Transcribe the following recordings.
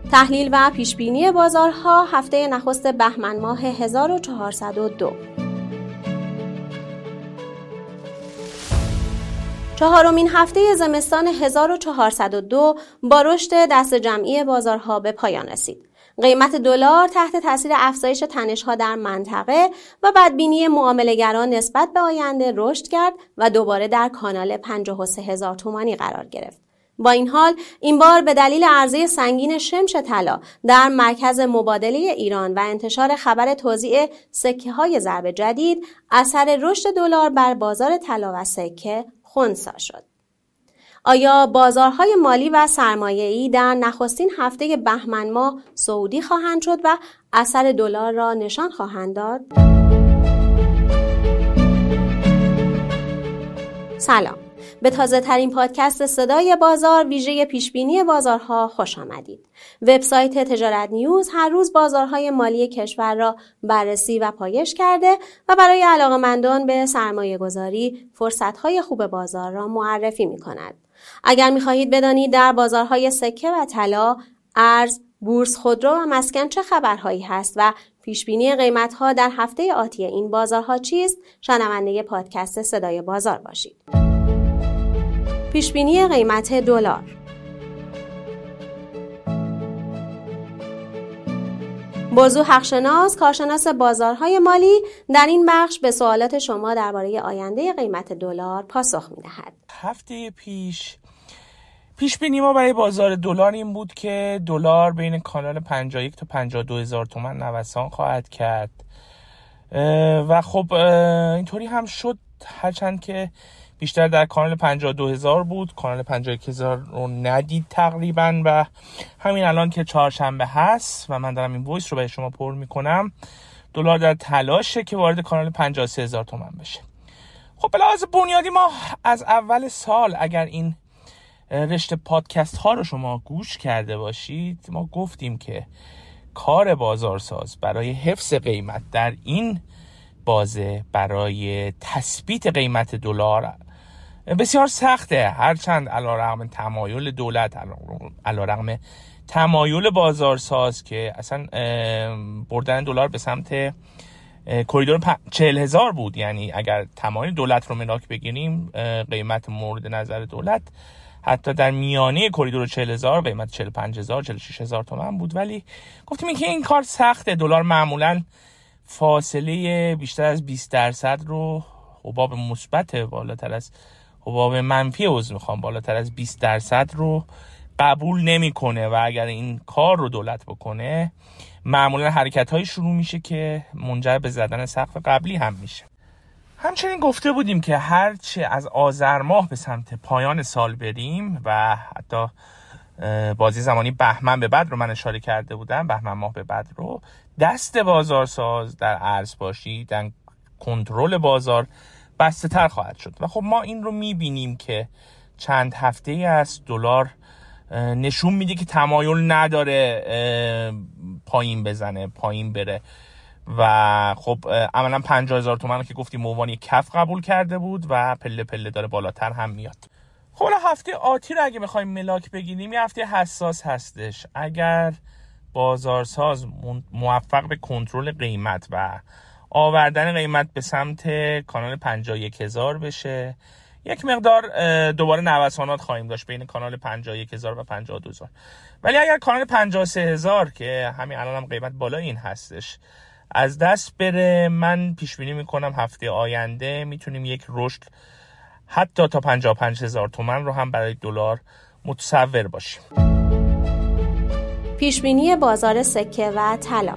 تحلیل و پیشبینی بازارها هفته نخست بهمن ماه 1402. چهارمین هفته زمستان 1402 با رشد دست جمعی بازارها به پایان رسید. قیمت دلار تحت تاثیر افزایش تنش‌ها در منطقه و بدبینی معامله‌گران نسبت به آینده رشد کرد و دوباره در کانال 53,000 تومانی قرار گرفت. با این حال این بار به دلیل عرضه سنگین شمش طلا در مرکز مبادله ایران و انتشار خبر توزیع سکه‌های ضرب جدید، اثر رشد دلار بر بازار طلا و سکه خنثی شد. آیا بازارهای مالی و سرمایه‌ای در نخستین هفته بهمن ماه صعودی خواهند شد و اثر دلار را نشان خواهند داد؟ سلام. به تازه ترین پادکست صدای بازار ویژه پیشبینی بازارها خوش آمدید. وبسایت تجارت نیوز هر روز بازارهای مالی کشور را بررسی و پایش کرده و برای علاقه‌مندان به سرمایه گذاری فرصت‌های خوب بازار را معرفی می‌کند. اگر می‌خواهید بدانید در بازارهای سکه و طلا، ارز، بورس، خودرو و مسکن چه خبرهایی هست و پیشبینی قیمت‌ها در هفته آتی این بازارها چیست، شنونده پادکست صدای بازار باشید. پیشبینی قیمت دلار. بازو حقشناس، کارشناس بازارهای مالی، در این بخش به سوالات شما درباره آینده قیمت دلار پاسخ می‌دهد. هفته پیشبینی ما برای بازار دلار این بود که دلار بین کانال 51 تا 52,000 تومان نوسان خواهد کرد و خب اینطوری هم شد، هرچند که بیشتر در کانال 52,000 بود، کانال 51,000 رو ندید تقریبا و همین الان که چهارشنبه هست و من دارم این وایس رو برای شما پر میکنم، دلار در تلاشه که وارد کانال 53,000 تومان بشه. خب به لحاظ بنیادی ما از اول سال اگر این رشته پادکست ها رو شما گوش کرده باشید، ما گفتیم که کار بازارساز برای حفظ قیمت در این بازه برای تثبیت قیمت دلار بسیار سخته، هرچند علیرغم تمایل دولت، علیرغم تمایل بازارساز که اصلا بردن دلار به سمت کوریدور 40,000 بود، یعنی اگر تمایل دولت رو ملاک بگیریم قیمت مورد نظر دولت حتی در میانه کوریدور 40,000 قیمت 45,000 46,000 تومان بود، ولی گفتیم که این کار سخته. دلار معمولاً فاصله بیشتر از 20% رو حباب مثبت بالاتر از حباب منفی بالاتر از 20% رو قبول نمیکنه و اگر این کار رو دولت بکنه معمولا حرکت‌های شروع میشه که منجر به زدن سقف قبلی هم میشه. همچنین گفته بودیم که هرچه از آذر ماه به سمت پایان سال بریم و حتی بازی زمانی بهمن به بعد رو من اشاره کرده بودم، بهمن ماه به بعد رو دست بازارساز در ارزباشی، در کنترل بازار بسته تر خواهد شد و خب ما این رو میبینیم که چند هفته از دلار نشون میده که تمایل نداره پایین بره و خب عملا 50,000 تومان رو که گفتیم موانی کف قبول کرده بود و پله پله داره بالاتر هم میاد. خب هفته آتی رو اگه بخوایم ملاک بگیریم، یه هفته حساس هستش. اگر بازارساز موفق به کنترل قیمت و آوردن قیمت به سمت کانال 51,000 بشه، یک مقدار دوباره نوسانات خواهیم داشت بین کانال 51,000 و 52,000. ولی اگر کانال 53,000 که همین الان هم قیمت بالای این هستش از دست بره، من پیش بینی میکنم هفته آینده میتونیم یک رشد حتی تا 55,000 تومان رو هم برای دلار متصور باشیم. پیش بینی بازار سکه و طلا.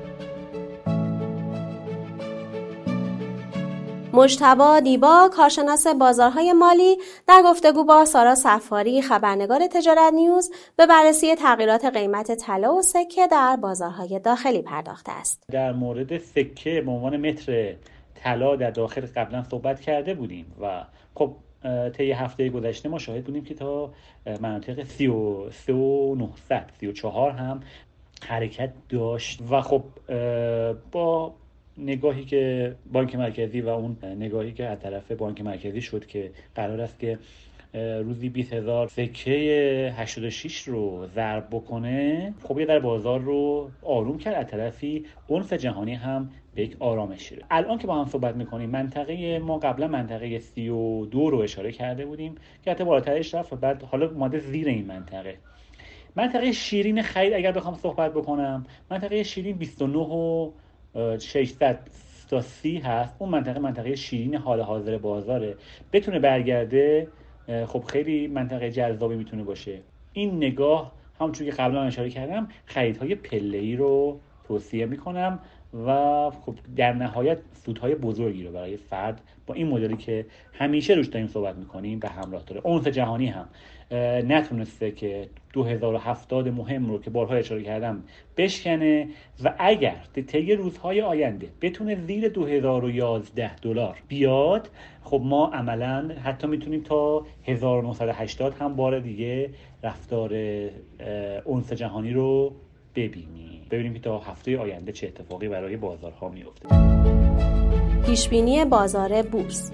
مجتبی دیبا، کارشناس بازارهای مالی، در گفتگو با سارا صفاری، خبرنگار تجارت نیوز، به بررسی تغییرات قیمت طلا و سکه در بازارهای داخلی پرداخته است. در مورد سکه به عنوان متر طلا در داخل قبلا صحبت کرده بودیم و خب طی هفته گذشته ما شاهد بودیم که تا مناطق 33,900 34 هم حرکت داشت و خب با نگاهی که بانک مرکزی و اون نگاهی که از طرف بانک مرکزی شد که قرار است که روزی 20,000 سکه 86 رو ضرب بکنه، خب یه در بازار رو آروم کرد. از طرفی اونس جهانی هم به یک آرامشی رو. الان که با هم صحبت میکنیم، منطقه ما قبلا منطقه 32 رو اشاره کرده بودیم که حتی بالاترش رفت و بعد حالا اومده زیر این منطقه شیرین خرید اگر بخوام صحبت بکنم، منطقه شیرین 29,600 تا 30 هست. اون منطقه شیرین حال حاضر بازاره. بتونه برگرده، خب خیلی منطقه جذابی میتونه باشه. این نگاه همونجوری که قبلا اشاره کردم خریدهای پله‌ای رو توصیه میکنم و خب در نهایت سودهای بزرگی رو برای فرد با این مدلی که همیشه روش داریم صحبت میکنیم به همراه داره. اونس جهانی هم نتونسته که 2070 مهم رو که بارها اشاره کردم بشکنه و اگر طی روزهای آینده بتونه زیر 2011 دلار بیاد، خب ما عملاً حتی میتونیم تا 1980 هم بار دیگه رفتار اونس جهانی رو ببینیم که تا هفته آینده چه اتفاقی برای بازارها میفته. پیشبینی بازار بورس.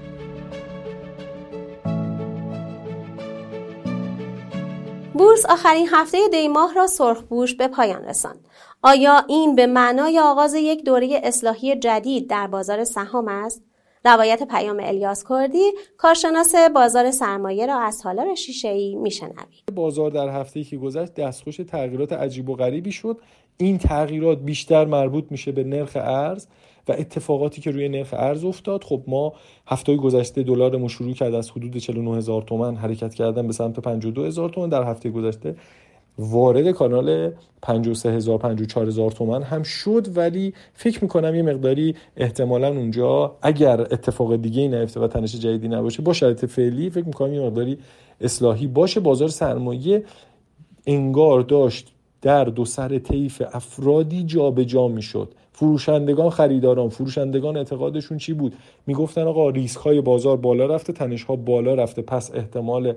بورس آخرین هفته دی ماه را سرخپوش به پایان رساند. آیا این به معنای آغاز یک دوره اصلاحی جدید در بازار سهام است؟ روایت پیام الیاس کردی، کارشناس بازار سرمایه را از تالار شیشه‌ای میشنوید. بازار در هفته‌ای که گذشت دستخوش تغییرات عجیب و غریبی شد. این تغییرات بیشتر مربوط میشه به نرخ ارز و اتفاقاتی که روی نرخ ارز افتاد. خب ما هفته گذشته دلارمون شروع کرد از حدود 49,000 تومان حرکت کردن به سمت 52,000 تومان. در هفته گذشته وارد کانال 53,000 54,000 تومان هم شد، ولی فکر میکنم یه مقداری احتمالاً اونجا اگر اتفاق دیگه ای نیفته و تنش جدیدی نباشه با شرایط فعلی فکر میکنم یه مقداری اصلاحی باشه. بازار سرمایه انگار داشت در دو سر طیف افرادی جابجا میشد. فروشندگان خریداران، فروشندگان اعتقادشون چی بود؟ میگفتن آقا ریسک های بازار بالا رفته، تنش ها بالا رفته، پس احتمال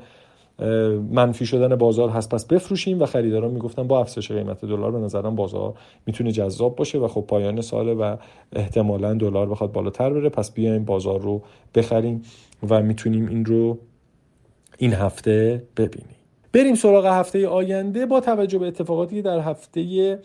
منفی شدن بازار هست، پس بفروشیم. و خریداران میگفتن با افزایش قیمت دلار به نظرم بازار میتونه جذاب باشه و خب پایان ساله و احتمالاً دلار بخواد بالاتر بره، پس بیایم بازار رو بخریم و میتونیم این رو این هفته ببینیم. بریم سراغ هفته آینده. با توجه به اتفاقاتی که در هفته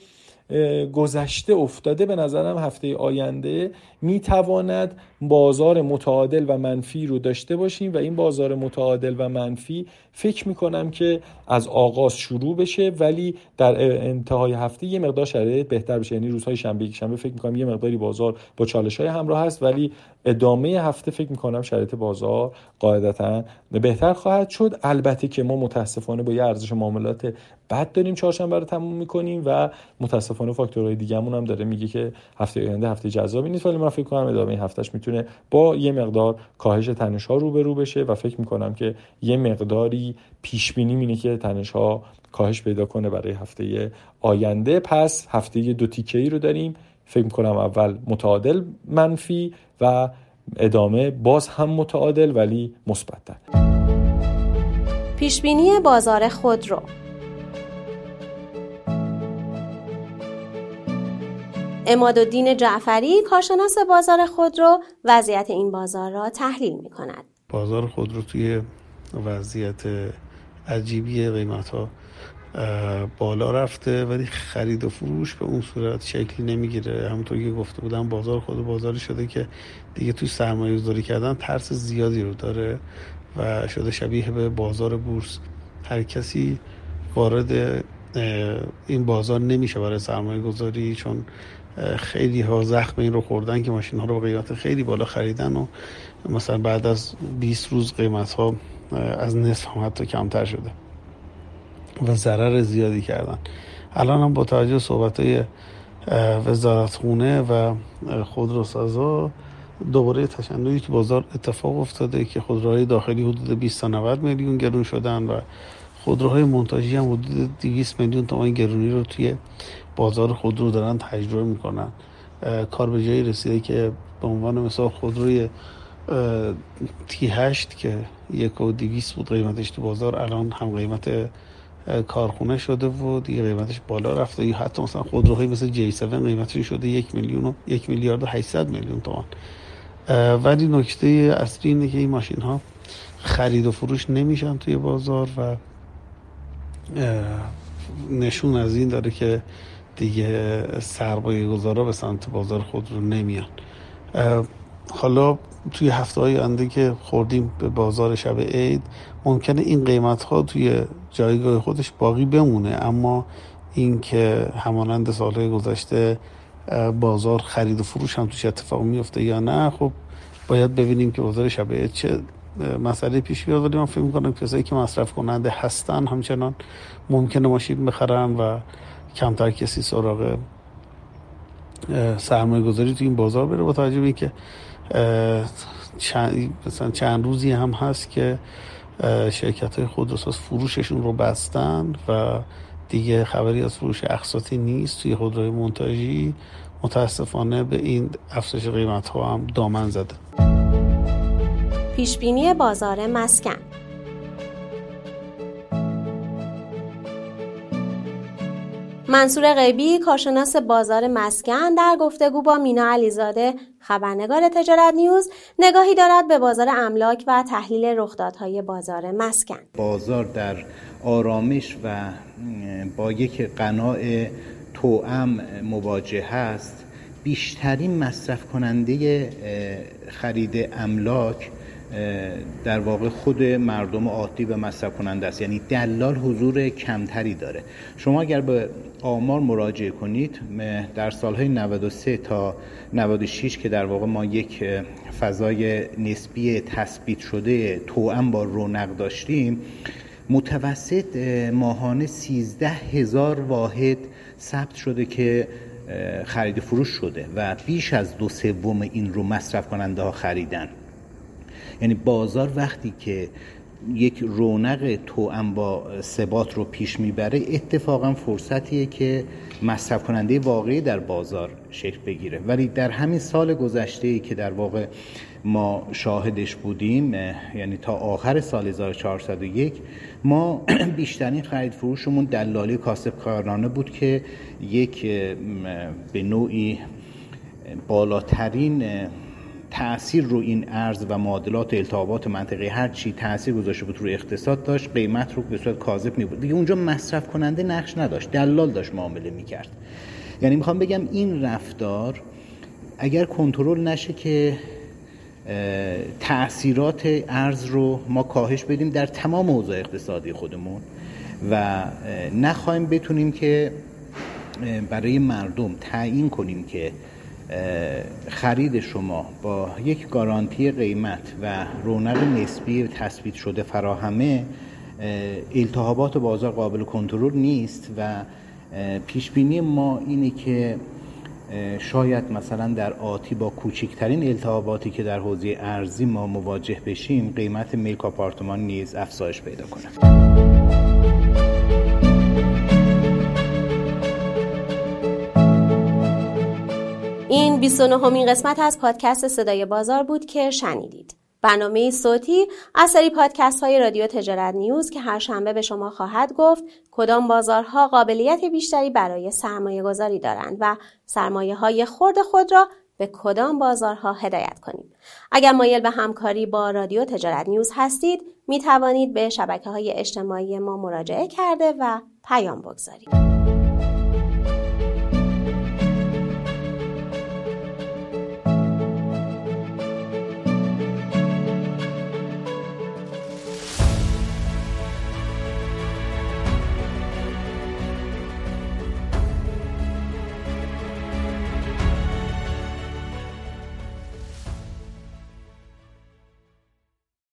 گذشته افتاده، به نظرم هفته آینده میتواند بازار متعادل و منفی رو داشته باشیم و این بازار متعادل و منفی فکر میکنم که از آغاز شروع بشه ولی در انتهای هفته یه مقدار شرایط بهتر بشه. یعنی روزهای شنبه یک شنبه فکر میکنم یه مقداری بازار با چالش‌های همراه هست، ولی ادامه هفته فکر میکنم شرایط بازار قاعدتاً بهتر خواهد شد. البته که ما متاسفانه با یه ارزش معاملات بد داریم چهارشنبه رو تموم میکنیم و متاسفانه فاکتورهای دیگه‌مون هم داره میگه که هفته آینده هفته جذابی نیست، ولی من فکر کنم ادامه هفتهش میتونه با یه مقدار کاهش تنش‌ها روبرو بشه و فکر میکنم که یه مقداری پیش بینی اینه که تنش‌ها کاهش پیدا کنه برای هفته آینده. پس هفته دو تیکه‌ای رو داریم، فکر میکنم اول متعادل منفی و ادامه باز هم متعادل ولی مثبت. پیش بینی بازار خودرو. عمادالدین جعفری، کارشناس بازار خودرو، وضعیت این بازار را تحلیل می‌کند. بازار خودرو توی وضعیت عجیبی، قیمت‌ها بالا رفته ولی خرید و فروش به اون صورت شکلی نمیگیره. همونطور که گفته بودم بازار خود بازاری شده که دیگه توی سرمایه‌گذاری کردن ترس زیادی رو داره و شده شبیه به بازار بورس. هر کسی وارد این بازار نمیشه برای سرمایه‌گذاری، چون خیلی ها زخم این رو خوردن که ماشین ها رو با قیمت خیلی بالا خریدن و مثلا بعد از 20 روز قیمت ها از نصف هم حتی کمتر شده و ضرر زیادی کردن. الان هم با توجه به صحبت‌های وزارتخونه و خودروسازا دوباره تشنجی تو بازار اتفاق افتاده که خودروهای داخلی حدود 20 تا 90 میلیون گرون شدن و خودروهای مونتاژی هم حدود 200 میلیون تومان گرونی رو توی بازار خودرو دارن تجربه میکنن. کار به جایی رسیده که به عنوان مثال خودروی T8 که 1,200 بود قیمتش تو بازار، الان هم قیمت کارخونه شده و دیگه قیمتش بالا رفته. یا حتی مثلا خودروهای مثل J7 قیمتش شده 1 میلیارد و 800 میلیون تومان. ولی نکته اصلی اینه که این ماشین ها خرید و فروش نمیشن توی بازار و نشون از این داره که دیگه سرمایه گذارا به سمت بازار خود رو نمیان. حالا توی هفته‌های آینده که خوردیم به بازار شب عید ممکنه این قیمت‌ها توی جایگاه خودش باقی بمونه، اما این که همانند سالهای گذشته بازار خرید و فروش هم توش اتفاق میفته یا نه، خب باید ببینیم که بازار شب عید چه مسئله پیش بیاد. ولی من فکر می‌کنم کسایی که مصرف کننده هستن همچنان ممکنه ماشین بخرن و کمتر کسی سراغ سرمایه گذاری تو این بازار بره، با توجه به اینکه چند روزی هم هست که شرکت‌های خودروساز فروششون رو بستن و دیگه خبری از فروش اقساطی نیست توی خودروی مونتاژی. متاسفانه به این افزایش قیمت‌ها هم دامن زده. پیشبینی بازار مسکن. منصور غیبی، کارشناس بازار مسکن، در گفتگو با مینا علیزاده، خبرنگار تجارت نیوز، نگاهی دارد به بازار املاک و تحلیل رخدادهای بازار مسکن. بازار در آرامش و با یک قناع توأم مواجه است. بیشترین مصرف کننده خرید املاک در واقع خود مردم عادی و مصرف کننده است، یعنی دلال حضور کمتری داره. شما اگر به آمار مراجعه کنید در سالهای 93 تا 96 که در واقع ما یک فضای نسبی تثبیت شده توأم با رونق داشتیم، متوسط ماهانه 13,000 واحد ثبت شده که خرید فروش شده و بیش از 2/3 این رو مصرف کننده ها خریدن. یعنی بازار وقتی که یک رونق توأم با ثبات رو پیش میبره، اتفاقا فرصتیه که مصرف کننده واقعی در بازار شکل بگیره. ولی در همین سال گذشته‌ای که در واقع ما شاهدش بودیم، یعنی تا آخر سال 1401، ما بیشترین خرید فروشمون دلالی کاسبکارانه بود که یک به نوعی بالاترین تأثیر رو این ارز و معادلات و التهابات منطقی هر چی تأثیر گذاشته بود روی اقتصاد داشت، قیمت رو به صورت کاذب می‌بود. دیگه اونجا مصرف کننده نقش نداشت، دلال داشت معامله می‌کرد. یعنی میخوام بگم این رفتار اگر کنترل نشه که تأثیرات ارز رو ما کاهش بدیم در تمام اوضاع اقتصادی خودمون و نخواهیم بتونیم که برای مردم تعیین کنیم که خرید شما با یک گارانتی قیمت و رونق نسبی تثبیت شده فراهمه، التهابات بازار قابل کنترل نیست و پیشبینی ما اینه که شاید مثلا در آتی با کوچکترین التهاباتی که در حوزه ارزی ما مواجه بشیم، قیمت ملک آپارتمان نیز افزایش پیدا کنه. این 29مین قسمت از پادکست صدای بازار بود که شنیدید. برنامه صوتی از سری پادکست های رادیو تجارت نیوز که هر شنبه به شما خواهد گفت کدام بازارها قابلیت بیشتری برای سرمایه گذاری دارند و سرمایه های خرد خود را به کدام بازارها هدایت کنید. اگر مایل به همکاری با رادیو تجارت نیوز هستید، می توانید به شبکه‌های اجتماعی ما مراجعه کرده و پیام بگذارید.